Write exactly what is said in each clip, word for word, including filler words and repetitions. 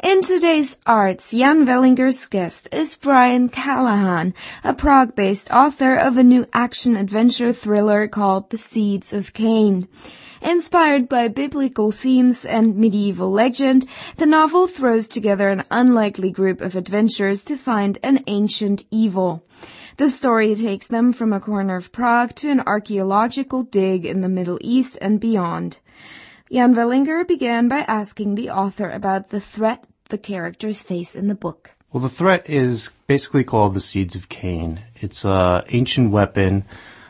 In today's Arts, Jan Wellinger's guest is Brian Callahan, a Prague-based author of a new action-adventure thriller called The Seeds of Cain. Inspired by biblical themes and medieval legend, the novel throws together an unlikely group of adventurers to find an ancient evil. The story takes them from a corner of Prague to an archaeological dig in the Middle East and beyond. Jan Wellinger began by asking the author about the threat the characters face in the book. Well, the threat is basically called the Seeds of Cain. It's an ancient weapon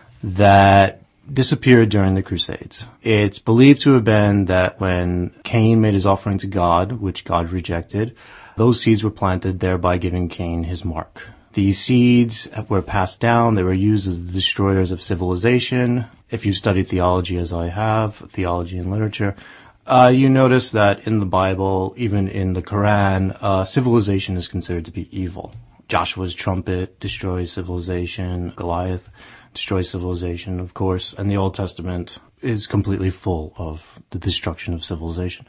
that disappeared during the Crusades. It's believed to have been that when Cain made his offering to God, which God rejected, those seeds were planted, thereby giving Cain his mark. These seeds were passed down. They were used as the destroyers of civilization. If you study theology, as I have, theology and literature, uh, you notice that in the Bible, even in the Quran, uh, civilization is considered to be evil. Joshua's trumpet destroys civilization. Goliath destroys civilization, of course. And the Old Testament is completely full of the destruction of civilization.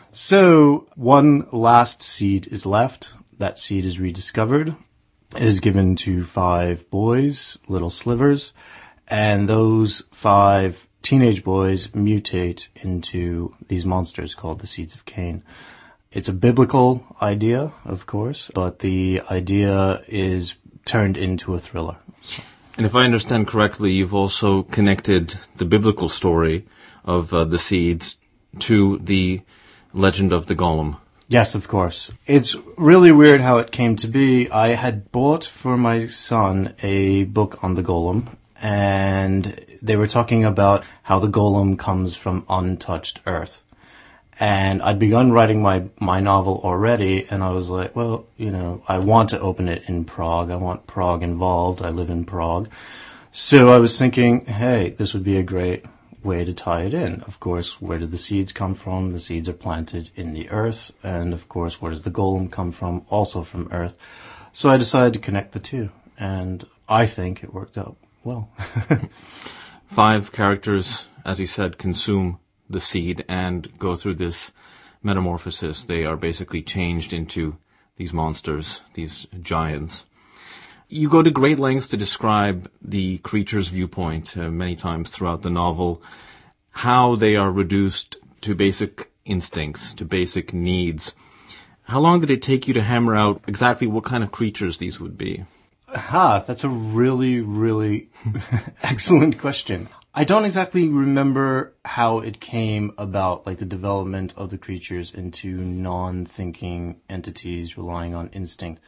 So one last seed is left. That seed is rediscovered. It is given to five boys, little slivers, and those five teenage boys mutate into these monsters called the Seeds of Cain. It's a biblical idea, of course, but the idea is turned into a thriller. And if I understand correctly, you've also connected the biblical story of uh, the seeds to the legend of the golem. Yes, of course. It's really weird how it came to be. I had bought for my son a book on the golem, and they were talking about how the golem comes from untouched earth. And I'd begun writing my, my novel already, and I was like, well, you know, I want to open it in Prague. I want Prague involved. I live in Prague. So I was thinking, hey, this would be a great way to tie it in. Of course, where did the seeds come from? The seeds are planted in the earth. And of course, where does the golem come from? Also from earth. So I decided to connect the two. And I think it worked out well. Five characters, as you said, consume the seed and go through this metamorphosis. They are basically changed into these monsters, these giants. You go to great lengths to describe the creature's viewpoint uh, many times throughout the novel, how they are reduced to basic instincts, to basic needs. How long did it take you to hammer out exactly what kind of creatures these would be? Ah, that's a really, really excellent question. I don't exactly remember how it came about, like the development of the creatures into non-thinking entities relying on instinct.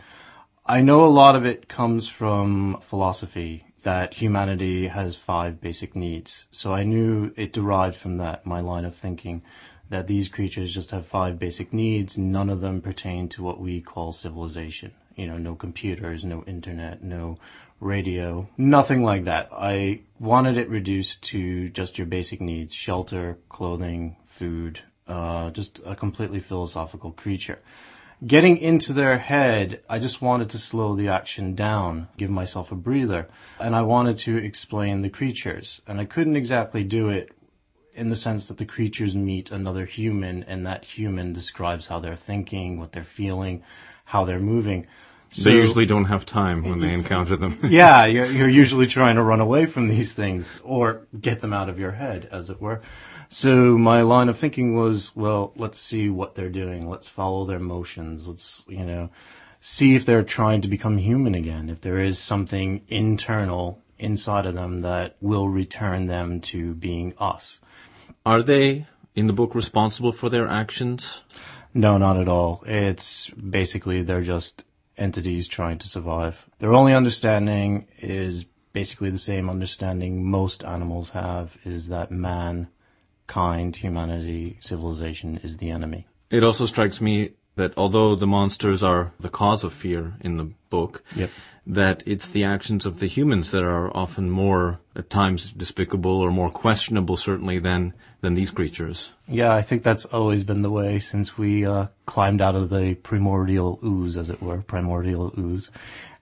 I know a lot of it comes from philosophy, that humanity has five basic needs. So I knew it derived from that, my line of thinking, that these creatures just have five basic needs. None of them pertain to what we call civilization. You know, no computers, no internet, no radio, nothing like that. I wanted it reduced to just your basic needs: shelter, clothing, food, uh, just a completely philosophical creature. Getting into their head, I just wanted to slow the action down, give myself a breather, and I wanted to explain the creatures. And I couldn't exactly do it in the sense that the creatures meet another human, and that human describes how they're thinking, what they're feeling, how they're moving. So, they usually don't have time when they encounter them. Yeah, you're, you're usually trying to run away from these things or get them out of your head, as it were. So my line of thinking was, well, let's see what they're doing. Let's follow their motions. Let's, you know, see if they're trying to become human again, if there is something internal inside of them that will return them to being us. Are they, in the book, responsible for their actions? No, not at all. It's basically they're just entities trying to survive. Their only understanding is basically the same understanding most animals have, is that mankind, humanity, civilization is the enemy. It also strikes me that although the monsters are the cause of fear in the book, yep. that it's the actions of the humans that are often more, at times, despicable or more questionable, certainly, than than these creatures. Yeah, I think that's always been the way since we uh, climbed out of the primordial ooze, as it were, primordial ooze.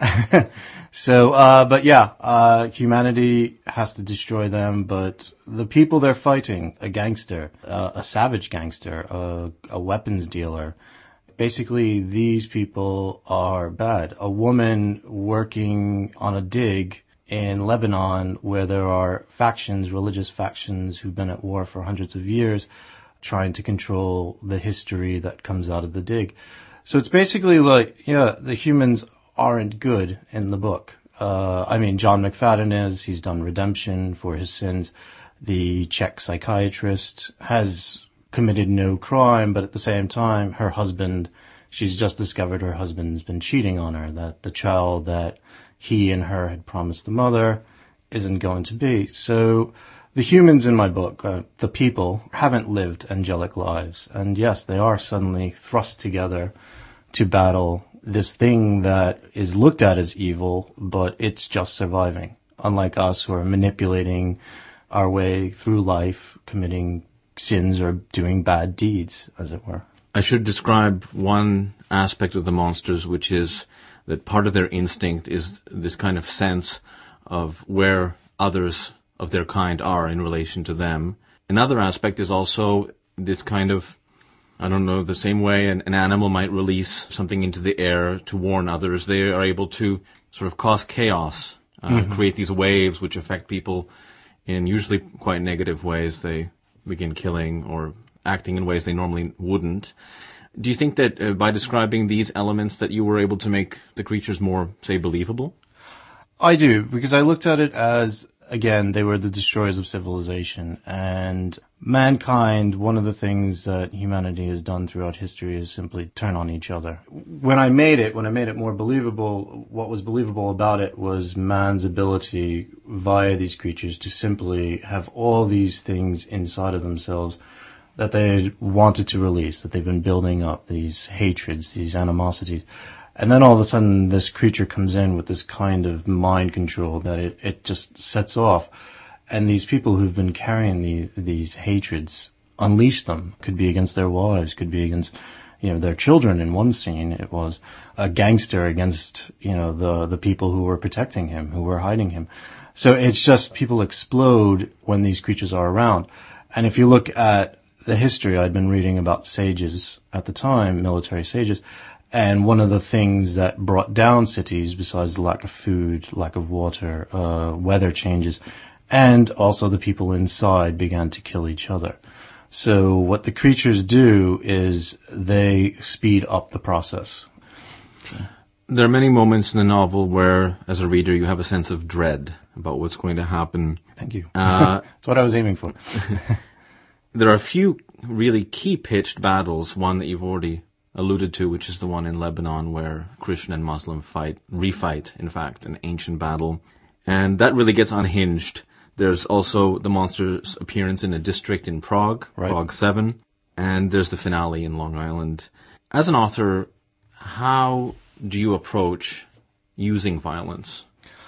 so, uh, but yeah, uh, humanity has to destroy them, but the people they're fighting, a gangster, uh, a savage gangster, a, a weapons dealer, basically these people are bad. A woman working on a dig in Lebanon where there are factions, religious factions who've been at war for hundreds of years, trying to control the history that comes out of the dig. So it's basically like, yeah, the humans aren't good in the book. Uh, I mean, John McFadden is, he's done redemption for his sins. The Czech psychiatrist has committed no crime, but at the same time, her husband, she's just discovered her husband's been cheating on her, that the child that he and her had promised the mother isn't going to be. So the humans in my book, uh, the people, haven't lived angelic lives. And yes, they are suddenly thrust together to battle this thing that is looked at as evil, but it's just surviving. Unlike us who are manipulating our way through life, committing sins or doing bad deeds, as it were. I should describe one aspect of the monsters, which is that part of their instinct is this kind of sense of where others of their kind are in relation to them. Another aspect is also this kind of, I don't know, the same way an, an animal might release something into the air to warn others, they are able to sort of cause chaos, uh, mm-hmm. create these waves which affect people in usually quite negative ways. They begin killing or acting in ways they normally wouldn't. Do you think that uh, by describing these elements that you were able to make the creatures more, say, believable? I do, because I looked at it as, again, they were the destroyers of civilization. And mankind, one of the things that humanity has done throughout history is simply turn on each other. When I made it, when I made it more believable, what was believable about it was man's ability via these creatures to simply have all these things inside of themselves that they wanted to release, that they've been building up, these hatreds, these animosities. And then all of a sudden this creature comes in with this kind of mind control that it, it just sets off. And these people who've been carrying these, these hatreds unleash them. Could be against their wives, could be against, you know, their children. In one scene, it was a gangster against, you know, the, the people who were protecting him, who were hiding him. So it's just people explode when these creatures are around. And if you look at the history, I'd been reading about sages at the time, military sages, and one of the things that brought down cities, besides the lack of food, lack of water, uh, weather changes, and also the people inside began to kill each other. So what the creatures do is they speed up the process. There are many moments in the novel where, as a reader, you have a sense of dread about what's going to happen. Thank you. Uh, That's what I was aiming for. There are a few really key pitched battles, one that you've already alluded to, which is the one in Lebanon where Christian and Muslim fight, refight, in fact, an ancient battle. And that really gets unhinged. There's also the monster's appearance in a district in Prague, right. Prague seven, and there's the finale in Long Island. As an author, how do you approach using violence?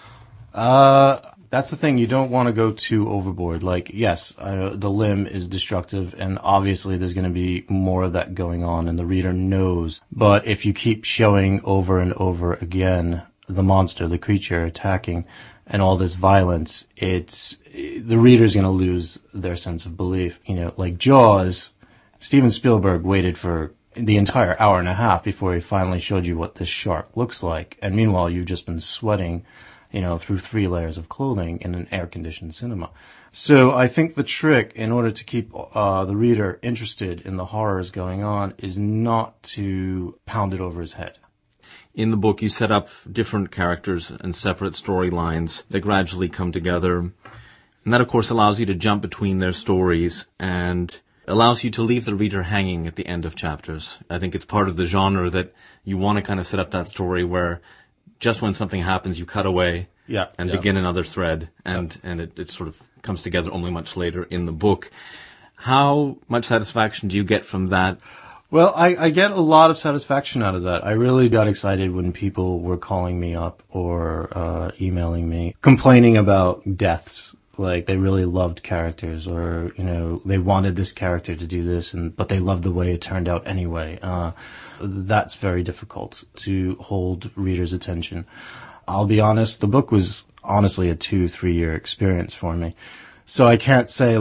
Uh... That's the thing. You don't want to go too overboard. Like, yes, uh, the limb is destructive, and obviously there's going to be more of that going on, and the reader knows. But if you keep showing over and over again the monster, the creature attacking, and all this violence, it's the reader's going to lose their sense of belief. You know, like Jaws, Steven Spielberg waited for the entire hour and a half before he finally showed you what this shark looks like, and meanwhile you've just been sweating, you know, through three layers of clothing in an air-conditioned cinema. So I think the trick, in order to keep uh, the reader interested in the horrors going on, is not to pound it over his head. In the book, you set up different characters and separate storylines that gradually come together. And that, of course, allows you to jump between their stories and allows you to leave the reader hanging at the end of chapters. I think it's part of the genre that you want to kind of set up that story where just when something happens, you cut away yeah, and yeah. begin another thread, and, yeah. and it, it sort of comes together only much later in the book. How much satisfaction do you get from that? Well, I, I get a lot of satisfaction out of that. I really got excited when people were calling me up or uh, emailing me, complaining about deaths. Like, they really loved characters, or, you know, they wanted this character to do this, and but they loved the way it turned out anyway. Uh, that's very difficult to hold readers' attention. I'll be honest, the book was honestly a two, three-year experience for me. So I can't say, like,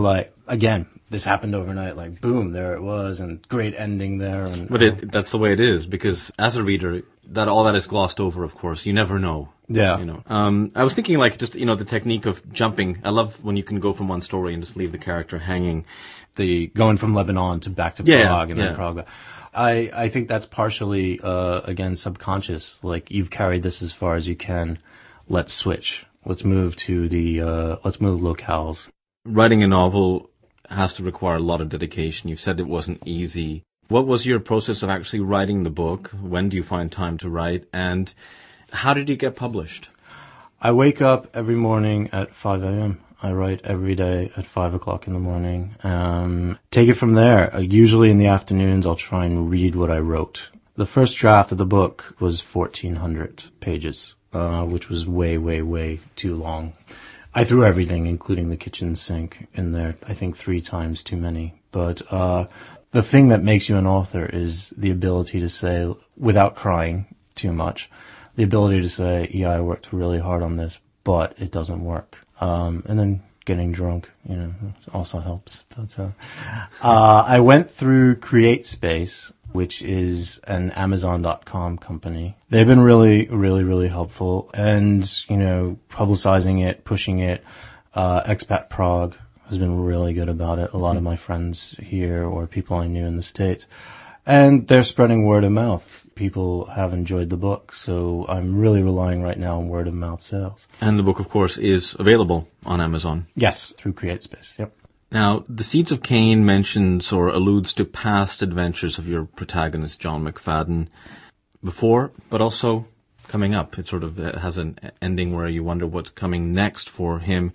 again, this happened overnight. Like, boom, there it was, and great ending there. And, but it, that's the way it is, because as a reader, that all that is glossed over, of course. You never know. Yeah. You know. Um, I was thinking, like, just, you know, the technique of jumping. I love when you can go from one story and just leave the character hanging. The going from Lebanon to back to Yeah, Prague and yeah. then Prague. I, I think that's partially, uh, again, subconscious. Like, you've carried this as far as you can. Let's switch. Let's move to the, uh, let's move locales. Writing a novel has to require a lot of dedication. You've said it wasn't easy. What was your process of actually writing the book? When do you find time to write? And how did you get published? I wake up every morning at five a.m. I write every day at five o'clock in the morning. Um, take it from there. Uh, usually in the afternoons, I'll try and read what I wrote. The first draft of the book was fourteen hundred pages, uh, which was way, way, way too long. I threw everything, including the kitchen sink, in there. I think three times too many. But uh the thing that makes you an author is the ability to say, without crying too much, the ability to say, yeah, I worked really hard on this, but it doesn't work. Um, and then getting drunk, you know, also helps. But, uh, uh, I went through CreateSpace, which is an Amazon dot com company. They've been really, really, really helpful. And, you know, publicizing it, pushing it, uh, Expat Prague has been really good about it. A lot of my friends here or people I knew in the States. And they're spreading word of mouth. People have enjoyed the book, so I'm really relying right now on word of mouth sales. And the book, of course, is available on Amazon. Yes, through CreateSpace, yep. Now, The Seeds of Cain mentions or alludes to past adventures of your protagonist, John McFadden, before, but also coming up. It sort of has an ending where you wonder what's coming next for him.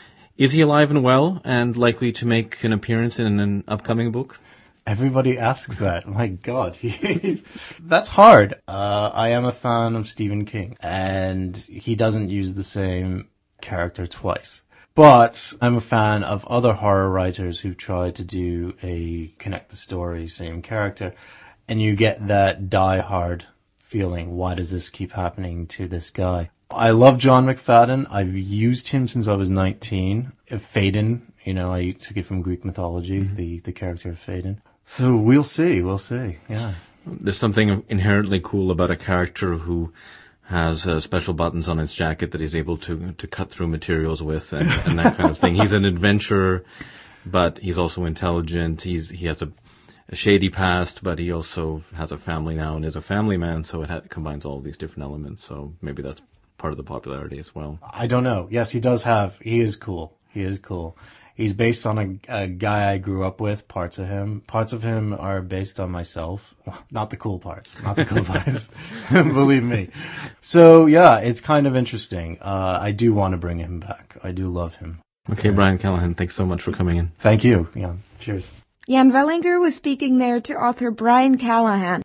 Is he alive and well and likely to make an appearance in an upcoming book? Everybody asks that. My God, he's, that's hard. Uh, I am a fan of Stephen King, and he doesn't use the same character twice. But I'm a fan of other horror writers who've tried to do a connect the story, same character, and you get that die-hard feeling. Why does this keep happening to this guy? I love John McFadden. I've used him since I was nineteen. Phaedon, you know, I took it from Greek mythology, mm-hmm. the, the character of Phaedon. So we'll see, we'll see, yeah. There's something inherently cool about a character who has uh, special buttons on his jacket that he's able to to cut through materials with and, and that kind of thing. He's an adventurer, but he's also intelligent. He's he has a, a shady past, but he also has a family now and is a family man, so it ha- combines all of these different elements. So maybe that's part of the popularity as well. I don't know. Yes, he does have. He is cool. He is cool. He's based on a, a guy I grew up with, parts of him. Parts of him are based on myself. Not the cool parts. Not the cool parts. Believe me. So, yeah, it's kind of interesting. Uh, I do want to bring him back. I do love him. Okay, Brian Callahan, thanks so much for coming in. Thank you. Yeah, cheers. Jan Wellinger was speaking there to author Brian Callahan.